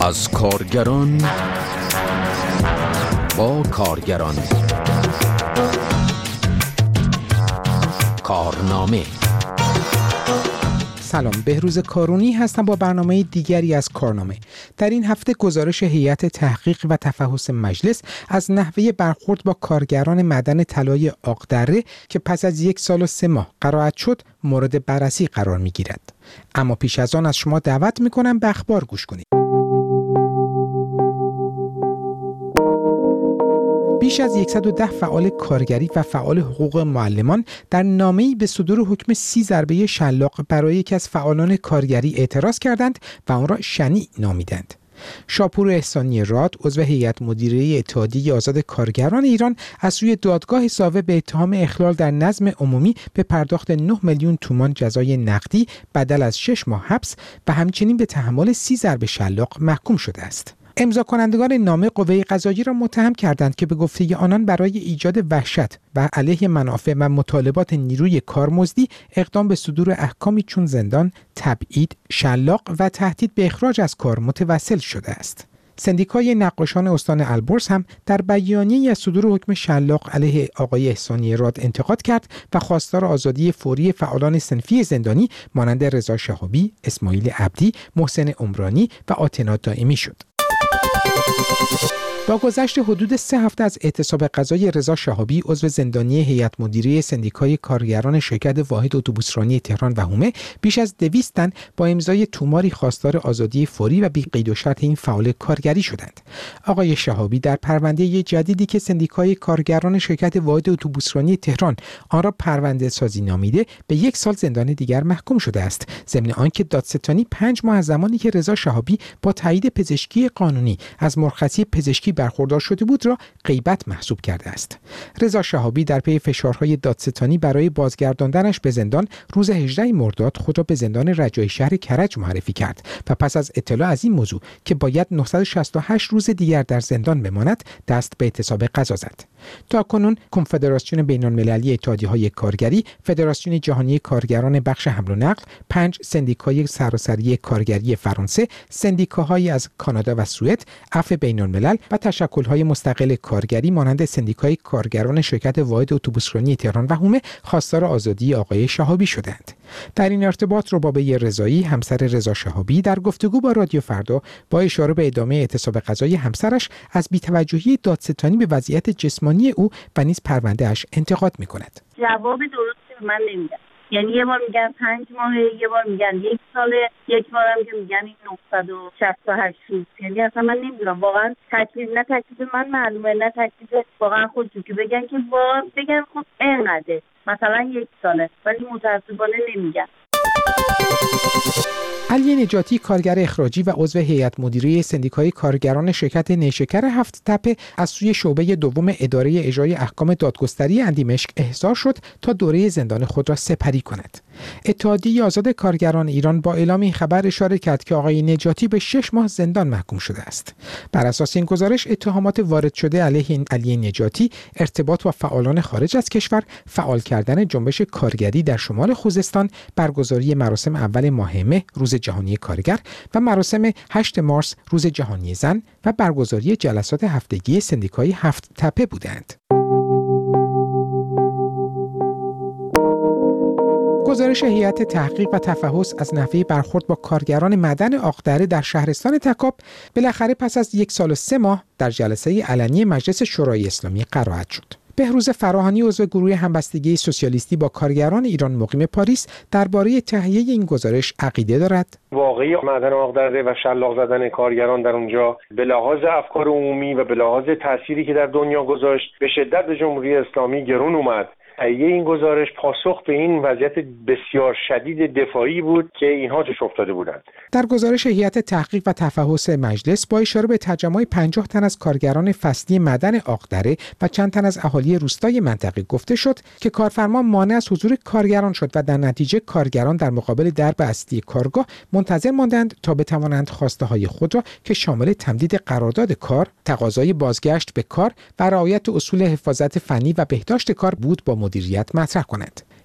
از کارگران با کارگران. کارنامه. سلام، بهروز کارونی هستم با برنامه دیگری از کارنامه. در این هفته گزارش هیئت تحقیق و تفحص مجلس از نحوه برخورد با کارگران معدن طلای آقدره که پس از 1 سال و 3 ماه قرائت شد مورد بررسی قرار می‌گیرد. اما پیش از آن از شما دعوت می‌کنم به اخبار گوش کنید. بیش از 110 فعال کارگری و فعال حقوق معلمان در نامه‌ای به صدور حکم 30 ضربه شلاق برای یکی از فعالان کارگری اعتراض کردند و آن را شنیع نامیدند. شاپور احسانی راد، عضو هیئت مدیره اتحادیه آزاد کارگران ایران، از سوی دادگاه ساوه به اتهام اخلال در نظم عمومی به پرداخت 9 میلیون تومان جزای نقدی بدل از 6 ماه حبس و همچنین به تحمل 30 ضربه شلاق محکوم شده است. امضا کنندگان نامه قوه قضاییه را متهم کردند که به گفته آنان برای ایجاد وحشت و علیه منافع و مطالبات نیروی کارمزدی اقدام به صدور احکامی چون زندان، تبعید، شلاق و تهدید به اخراج از کار متوسل شده است. سندیکای نقاشان استان البرز هم در بیانیه‌ای از صدور حکم شلاق علیه آقای احسانی راد انتقاد کرد و خواستار آزادی فوری فعالان صنفی زندانی مانند رضا شهابی، اسماعیل عبدی، محسن عمرانی و آتنا دائمی شد. با گذشت حدود 3 هفته از اعتصاب قضایی رضا شهابی، عضو زندانی هیئت مدیره سندیکای کارگران شرکت واحد اتوبوسرانی تهران و حومه، بیش از 200 تن با امضای توماری خواستار آزادی فوری و بی قید و شرط این فعال کارگری شدند. آقای شهابی در پرونده جدیدی که سندیکای کارگران شرکت واحد اتوبوسرانی تهران آن را پرونده سازی نامیده، به 1 سال زندان دیگر محکوم شده است، ضمن آنکه دادستانی 5 ماه از زمانی که رضا شهابی با تایید پزشکی قانونی از مرخصی پزشکی برخوردار شده بود را غیبت محسوب کرده است. رضا شهابی در پی فشارهای دادستانی برای بازگرداندنش به زندان روز 18 مرداد خود را به زندان رجایی شهر کرج معرفی کرد و پس از اطلاع از این موضوع که باید 968 روز دیگر در زندان بماند، دست به اعتصاب قضا زد. تاکنون کنفدراسیون بین‌المللی اتحادیه‌های کارگری، فدراسیون جهانی کارگران بخش حمل و نقل، 5 سندیکای سراسری کارگری فرانسه، سندیکاهایی از کانادا و سوئد، عفو بین‌الملل و تشکل‌های مستقل کارگری مانند سندیکای کارگران شرکت واحد اتوبوسرانی تهران و حومه خواستار آزادی آقای شهابی شدند. در این ارتباط ربابه رضایی، همسر رضا شهابی، در گفتگو با رادیو فردا با اشاره به ادامه اعتصاب قضایی همسرش از بی‌توجهی دادستانی به وضعیت جسمانی او و نیز پرونده‌اش انتقاد می‌کند. جواب درستی من نمیدن. یعنی یه بار میگن 5 ماه، یه بار میگن 1 ساله، یک بار هم که میگن این 968 روز. یعنی اصلا من نمیدونم واقعا تکلیف من معلومه، نه تکلیف واقعا خودشون که بگن که بگن خب اینقدره، مثلا 1 ساله، ولی متاسفانه نمیگن. علی نجاتی، کارگر اخراجی و عضو هیئت مدیره سندیکای کارگران شرکت نیشکر 7 تپه، از سوی شعبه دوم اداره اجرای احکام دادگستری اندیمشک احضار شد تا دوره زندان خود را سپری کند. اتحادیه آزاد کارگران ایران با اعلام این خبر اشاره کرد که آقای نجاتی به 6 ماه زندان محکوم شده است. بر اساس این گزارش، اتهامات وارد شده علیه علی نجاتی ارتباط با فعالان خارج از کشور، فعال کردن جنبش کارگری در شمال خوزستان، برگزاری مراسم اول ماه مه روز جهانی کارگر و مراسم 8 مارس روز جهانی زن و برگزاری جلسات هفتگی سندیکای 7 تپه بودند. گزارش هیئت تحقیق و تفحص از نحوه برخورد با کارگران معدن آقدره در شهرستان تکاب بالاخره پس از 1 سال و 3 ماه در جلسه علنی مجلس شورای اسلامی قرائت شد. بهروز فراهانی، عضو گروه همبستگی سوسیالیستی با کارگران ایران مقیم پاریس، درباره تهیه این گزارش عقیده دارد. واقعی معدن آقدره و شلاق زدن کارگران در اونجا به لحاظ افکار عمومی و به لحاظ تأثیری که در دنیا گذاشت به شدت به جمهوری اسلامی گرون اومد. تهیه این گزارش پاسخ به این وضعیت بسیار شدید دفاعی بود که اینها توش افتاده بودند. در گزارش هیئت تحقیق و تفحص مجلس با اشاره به تجمع 50 تن از کارگران فصلی معدن آقدره و چند تن از اهالی روستای منطقه گفته شد که کارفرما مانع از حضور کارگران شد و در نتیجه کارگران در مقابل درب اصلی کارگاه منتظر ماندند تا بتوانند خواسته‌های خود را که شامل تمدید قرارداد کار، تقاضای بازگشت به کار و رعایت اصول حفاظت فنی و بهداشت کار بود با مدیریت مطرح کنند.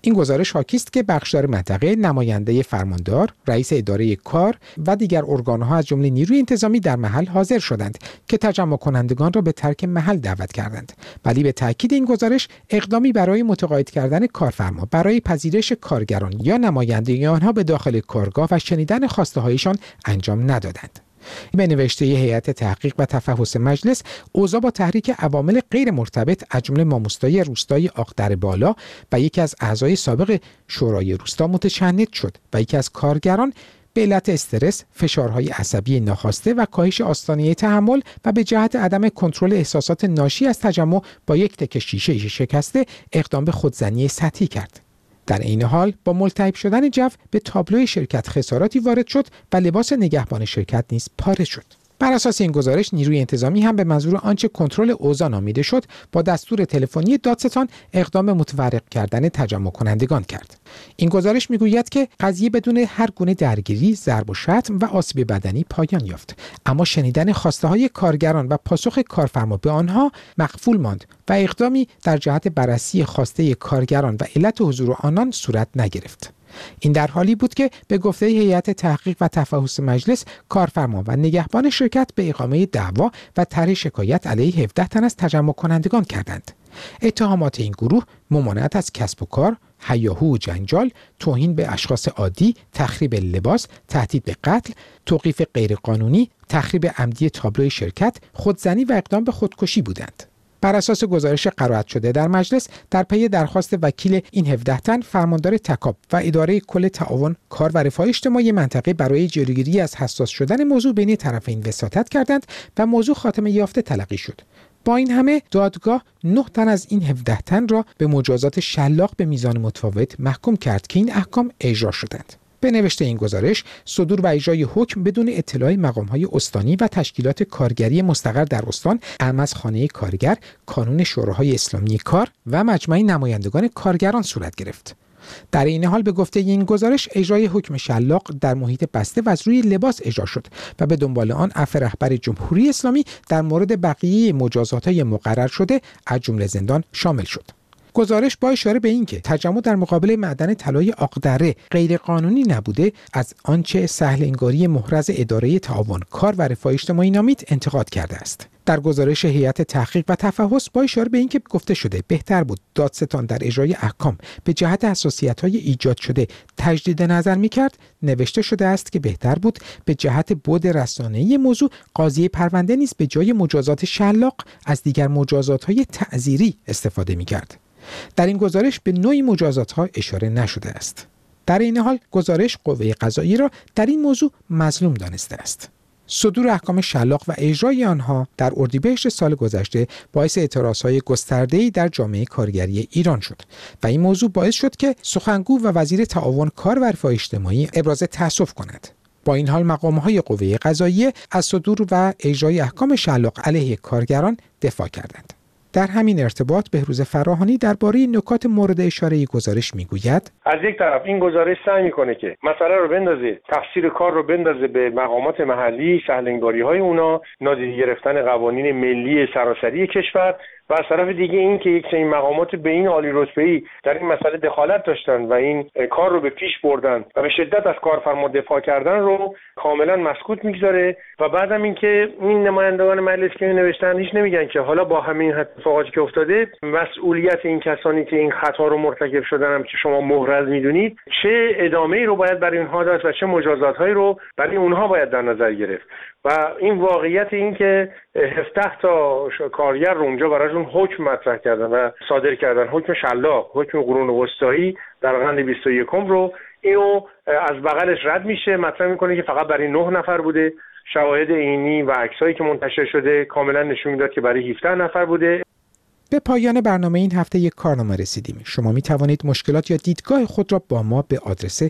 این گزارش حاکی است که بخشدار منطقه، نماینده فرماندار، رئیس اداره کار و دیگر ارگان‌ها از جمله نیروی انتظامی در محل حاضر شدند که تجمع کنندگان را به ترک محل دعوت کردند. ولی به تاکید این گزارش اقدامی برای متقاعد کردن کارفرما برای پذیرش کارگران یا نمایندگی آنها به داخل کارگاه و شنیدن خواسته‌هایشان انجام ندادند. به نوشته هیئت تحقیق و تفحص مجلس، اوضاع با تحریک عوامل غیر مرتبط از جمله ماموستای روستای آقدر بالا و یکی از اعضای سابق شورای روستا متشنج شد و یکی از کارگران به علت استرس، فشارهای عصبی ناخواسته و کاهش آستانه تحمل و به جهت عدم کنترل احساسات ناشی از تجمع با یک تکه شیشه شکسته اقدام به خودزنی سطحی کرد. در این حال با ملتهب شدن جو به تابلوی شرکت خساراتی وارد شد و لباس نگهبان شرکت نیز پاره شد. بر اساس این گزارش نیروی انتظامی هم به منظور آنچه کنترل اوضاع نامیده شد با دستور تلفنی دادستان اقدام به متفرق کردن تجمع کنندگان کرد. این گزارش میگوید که قضیه بدون هر گونه درگیری، ضرب و شتم و آسیب بدنی پایان یافت، اما شنیدن خواسته‌های کارگران و پاسخ کارفرما به آنها مخفول ماند و اقدامی در جهت بررسی خواسته کارگران و علت حضور آنان صورت نگرفت. این در حالی بود که به گفته هیئت تحقیق و تفحص مجلس، کارفرما و نگهبان شرکت به اقامه دعوا و طرح شکایت علیه 17 تن از تجمع کنندگان کردند. اتهامات این گروه ممانعت از کسب و کار، هیاهو و جنجال، توهین به اشخاص عادی، تخریب لباس، تهدید به قتل، توقیف غیرقانونی، تخریب عمدی تابلوی شرکت، خودزنی و اقدام به خودکشی بودند. بر اساس گزارش قرائت شده در مجلس، در پی درخواست وکیل این 17 تن، فرماندار تکاپ و اداره کل تعاون کار و رفاه اجتماعی منطقه برای جلوگیری از حساس شدن موضوع بین طرفین وساطت کردند و موضوع خاتمه یافته تلقی شد. با این همه دادگاه 9 تن از این 17 تن را به مجازات شلاق به میزان متفاوت محکوم کرد که این احکام اجرا شدند. به نوشته این گزارش، صدور و اجرای حکم بدون اطلاع مقام‌های استانی و تشکیلات کارگری مستقر در استان، اعم از خانه کارگر، کانون شوراهای اسلامی کار و مجمع نمایندگان کارگران صورت گرفت. در این حال به گفته این گزارش، اجرای حکم شلاق در محیط بسته و از روی لباس اجرا شد و به دنبال آن عفو رهبر جمهوری اسلامی در مورد بقیه مجازات‌های مقرر شده از جمله زندان شامل شد. گزارش با اشاره به اینکه تجمع در مقابل معدن طلای آقدره غیرقانونی نبوده، از آنچه سهل انگاری محرز اداره تعاون کار و رفاه اجتماعی نامید انتقاد کرده است. در گزارش هیئت تحقیق و تفحص با اشاره به اینکه گفته شده بهتر بود دادستان در اجرای احکام به جهت حساسیت‌های ایجاد شده تجدید نظر می‌کرد، نوشته شده است که بهتر بود به جهت بعد رسانه‌ای موضوع قاضی پرونده نیز به جای مجازات شلاق از دیگر مجازات‌های تعزیری استفاده می‌کرد. در این گزارش به نوعی مجازات‌ها اشاره نشده است. در این حال گزارش قوه قضاییه را در این موضوع مظلوم دانسته است. صدور احکام شلاق و اجرای آنها در اردیبهشت سال گذشته باعث اعتراضهای گسترده‌ای در جامعه کارگری ایران شد و این موضوع باعث شد که سخنگو و وزیر تعاون کار و رفاه اجتماعی ابراز تأسف کند. با این حال مقام‌های قوه قضاییه از صدور و اجرای احکام شلاق علیه کارگران دفاع کردند. در همین ارتباط بهروز فراهانی درباره نکات مورد اشاره گزارش میگوید: از یک طرف این گزارش سعی میکنه که مسئله رو بندازه، تفسیر کار رو بندازه به مقامات محلی، سهل‌انگاری‌های اونا، نادیده گرفتن قوانین ملی سراسری کشور، و از طرف دیگه این که یک سری مقامات به این عالی رتبه‌ای در این مسئله دخالت داشتن و این کار رو به پیش بردن و به شدت از کارفرما دفاع کردن رو کاملا مسکوت میگذاره. و بعدم این که این نمایندگان مجلس که نوشتن هیچ نمیگن که حالا با همین اتفاقاتی که افتاده مسئولیت این کسانی که این خطا رو مرتکب شدن هم که شما محرز میدونید، چه ادامه‌ای رو باید برای اینها داد و چه مجازات‌هایی رو برای اونها باید در نظر گرفت. و این واقعیت این که 17 تا کارگر رو اونجا براشون حکم مطرح کردن و صادر کردن، حکم شلاق، حکم قرون وسطایی در قرن 21 رو، اینو از بغلش رد میشه، مطرح میکنه که فقط برای 9 نفر بوده. شواهد عینی و عکسایی که منتشر شده کاملا نشون میداد که برای 17 نفر بوده. به پایان برنامه این هفته یک کارنامه رسیدیم. شما می توانید مشکلات یا دیدگاه خود را با ما به آدرس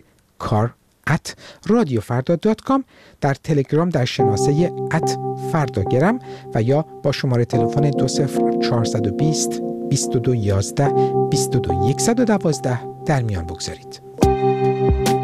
kar@radiofarda.com، در تلگرام در شناسه @فرداگرم و یا با شماره تلفن 20420 2211 22112 در میان بگذارید.